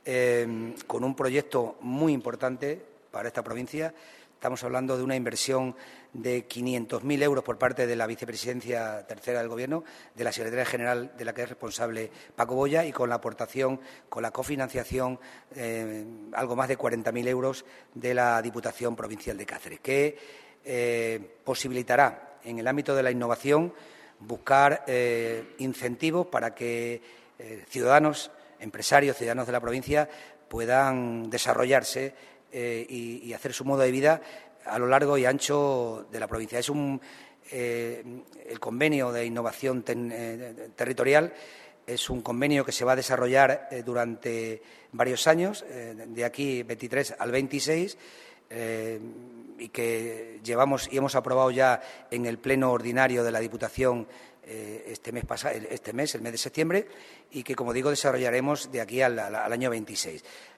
con un proyecto muy importante para esta provincia. Estamos hablando de una inversión de 500.000 euros por parte de la Vicepresidencia Tercera del Gobierno, de la Secretaría General de la que es responsable Paco Boya, y con la aportación, con la cofinanciación, algo más de 40.000 euros de la Diputación Provincial de Cáceres, que posibilitará en el ámbito de la innovación buscar incentivos para que ciudadanos, empresarios, ciudadanos de la provincia puedan desarrollarse y hacer su modo de vida a lo largo y ancho de la provincia. Es el convenio de innovación territorial es un convenio que se va a desarrollar durante varios años, de aquí 23 al 26, y que llevamos y hemos aprobado ya en el pleno ordinario de la Diputación el mes de septiembre, y que, como digo, desarrollaremos de aquí al año 26.